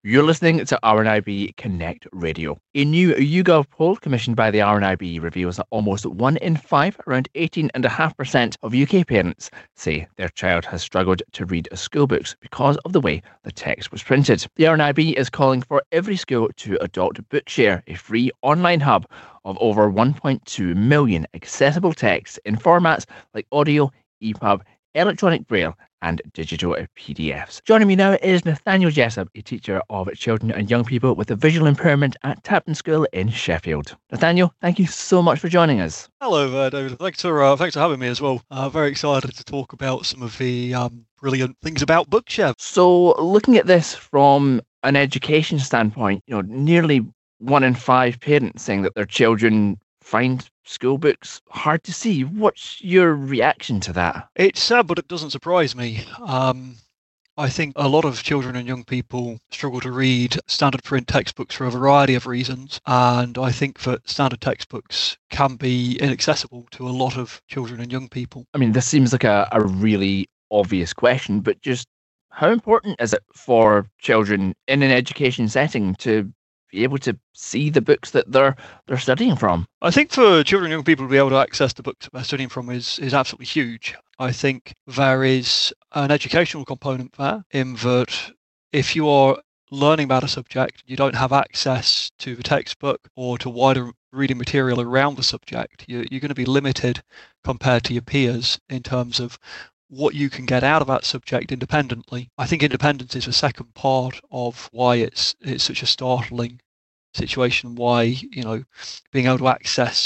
You're listening to RNIB Connect Radio. A new YouGov poll commissioned by the RNIB reveals that almost 1 in 5, around 18.5% of UK parents, say their child has struggled to read school books because of the way the text was printed. The RNIB is calling for every school to adopt Bookshare, a free online hub of over 1.2 million accessible texts in formats like audio, EPUB, electronic braille, and digital PDFs. Joining me now is Nathaniel Jessup, a teacher of children and young people with a visual impairment at Tapton School in Sheffield. Nathaniel, thank you so much for joining us. Hello there, David. Thanks for having me as well. Very excited to talk about some of the brilliant things about Bookshare. So, looking at this from an education standpoint, nearly 1 in 5 parents saying that their children find school books hard to see. What's your reaction to that? It's sad, but it doesn't surprise me. I think a lot of children and young people struggle to read standard print textbooks for a variety of reasons, and I think that standard textbooks can be inaccessible to a lot of children and young people. I mean, this seems like a really obvious question, but just how important is it for children in an education setting to be able to see the books that they're studying from? I think for children and young people to be able to access the books that they're studying from is absolutely huge. I think there is an educational component there in that if you are learning about a subject, you don't have access to the textbook or to wider reading material around the subject, you're going to be limited compared to your peers in terms of what you can get out of that subject independently. I think independence is the second part of why it's such a startling situation, why being able to access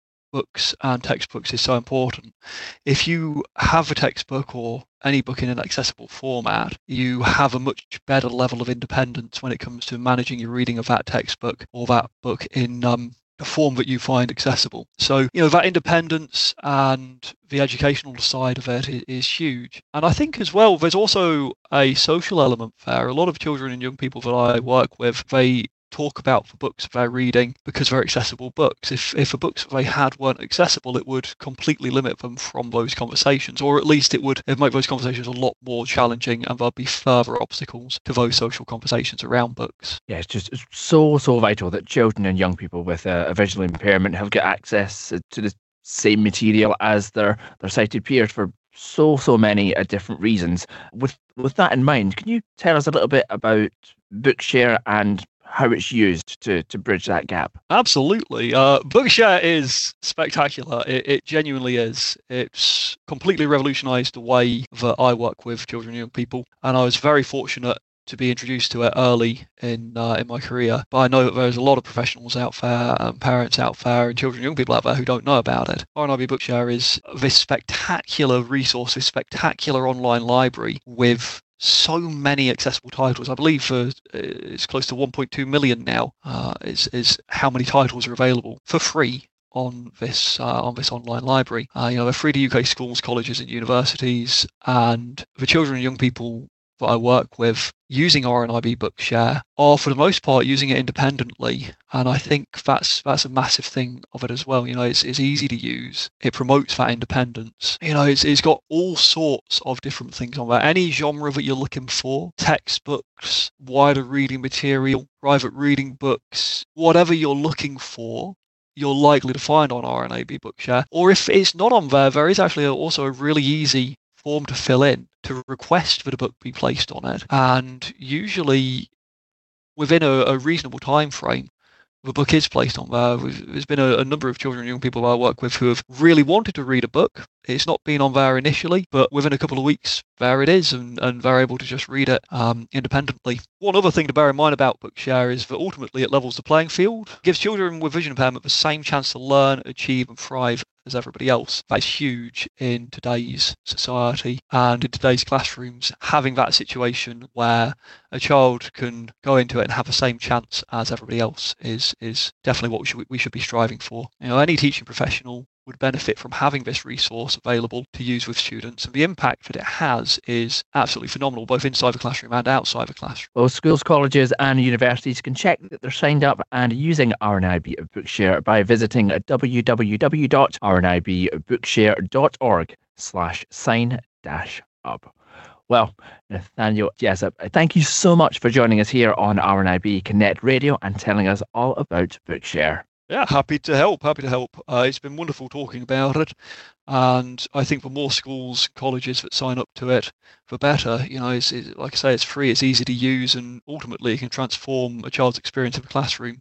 books and textbooks is so important. If you have a textbook or any book in an accessible format, you have a much better level of independence when it comes to managing your reading of that textbook or that book in a form that you find accessible. So, that independence and the educational side of it is huge. And I think as well, there's also a social element there. A lot of children and young people that I work with, they talk about the books they're reading because they're accessible books. If the books they had weren't accessible, it would completely limit them from those conversations, or at least it would make those conversations a lot more challenging, and there'll be further obstacles to those social conversations around books. Yeah, it's so vital that children and young people with a visual impairment have got access to the same material as their sighted peers for so many different reasons. With that in mind, can you tell us a little bit about Bookshare and how it's used to bridge that gap? Absolutely. Bookshare is spectacular. It genuinely is. It's completely revolutionized the way that I work with children and young people, and I was very fortunate to be introduced to it early in my career. But I know that there's a lot of professionals out there, parents out there, and children and young people out there who don't know about it. RNIB Bookshare is this spectacular resource, this spectacular online library with so many accessible titles. I believe it's close to 1.2 million now is how many titles are available for free on this online library. They're free to UK schools, colleges and universities, and the children and young people that I work with using RNIB Bookshare are for the most part using it independently, and I think that's a massive thing of it as well. It's easy to use. It promotes that independence. It's got all sorts of different things on there. Any genre that you're looking for, textbooks, wider reading material, private reading books, whatever you're looking for, you're likely to find on RNIB Bookshare. Or if it's not on there, there is actually also a really easy form to fill in to request that a book be placed on it, and usually within a reasonable time frame the book is placed on there. There's been a number of children and young people I work with who have really wanted to read a book. It's not been on there initially, but within a couple of weeks there it is, and they're able to just read it independently. One other thing to bear in mind about Bookshare is that ultimately it levels the playing field, gives children with vision impairment the same chance to learn, achieve and thrive as everybody else. That's huge in today's society and in today's classrooms. Having that situation where a child can go into it and have the same chance as everybody else is definitely what we should be striving for. Any teaching professional would benefit from having this resource available to use with students, and the impact that it has is absolutely phenomenal, both inside the classroom and outside the classroom. Well, schools, colleges and universities can check that they're signed up and using RNIB Bookshare by visiting www.rnibbookshare.org/sign-up. Well, Nathaniel Jessup, thank you so much for joining us here on RNIB Connect Radio and telling us all about Bookshare. Yeah, happy to help. Happy to help. It's been wonderful talking about it, and I think for more schools, colleges that sign up to it, for better. Like I say, it's free, it's easy to use, and ultimately it can transform a child's experience of a classroom.